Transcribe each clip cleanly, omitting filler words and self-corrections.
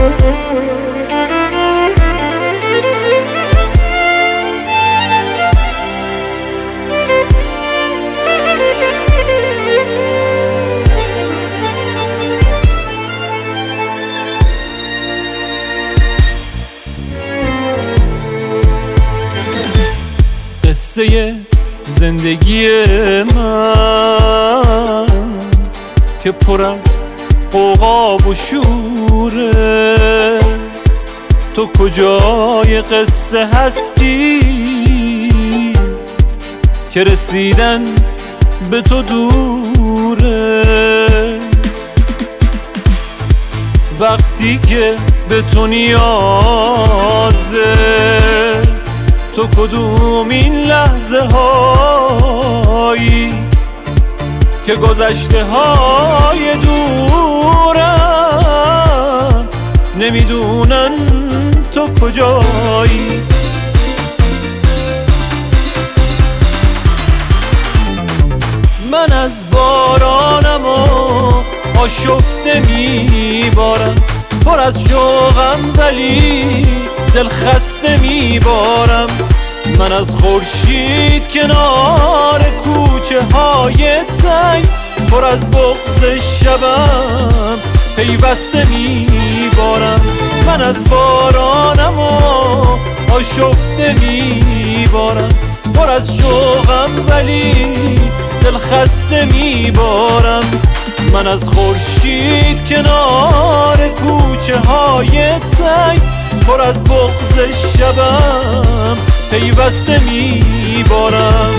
قصه زندگی من که پر از غوغا و شوره، تو کجای قصه هستی که رسیدن به تو دوره؟ وقتی که به تو نیازه، تو کدوم این لحظه هایی که گذشته های دورم نمیدونن تو کجایی؟ من از بارانم و آشفته میبارم، پر از شوقم ولی دل خسته میبارم. من از خورشید کنار کوچه های تنگ، پر از بغض شبم پیوسته میبارم. من از بارانم و آشفته میبارم، پر از شوقم ولی دل خسته میبارم. من از خورشید کنار کوچه های تنگ، پر از بغض شبم پیوسته میبارم.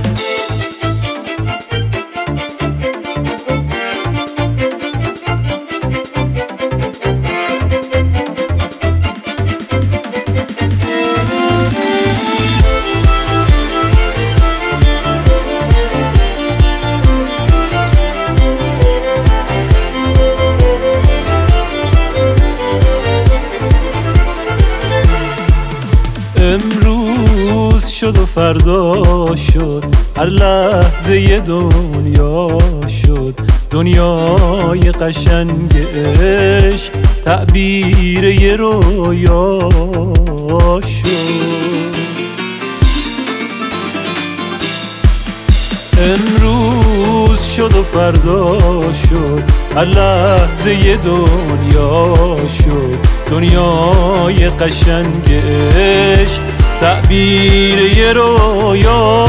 امروز شد و فردا شد، هر لحظه یه دنیا شد. دنیای قشنگ عشق تعبیر یه رویا شد. امروز شد و فردا شد، هر لحظه یه دنیا شد. دنیای قشنگ عشق تعبیر یه رویا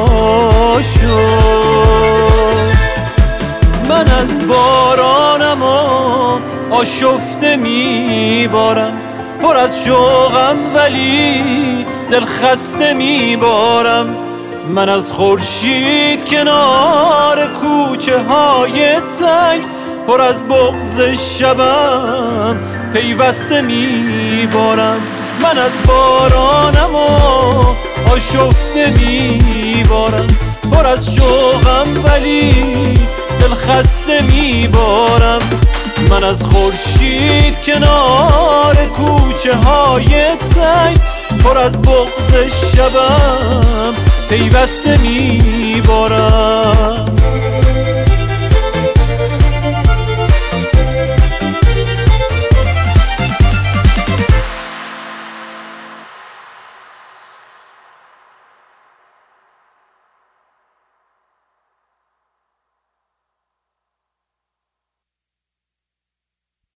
شد. من از بارانم و آشفته میبارم، پر از شوقم ولی دل خسته میبارم. من از خورشید کنار کوچه های تنگ، پر از بغض شبم پیوسته میبارم. من از بارانم و آشفته میبارم، پر از شوقم ولی دل خسته میبارم. من از خورشید کنار کوچه های تنگ، پر از بغض شبم پیوسته میبارم.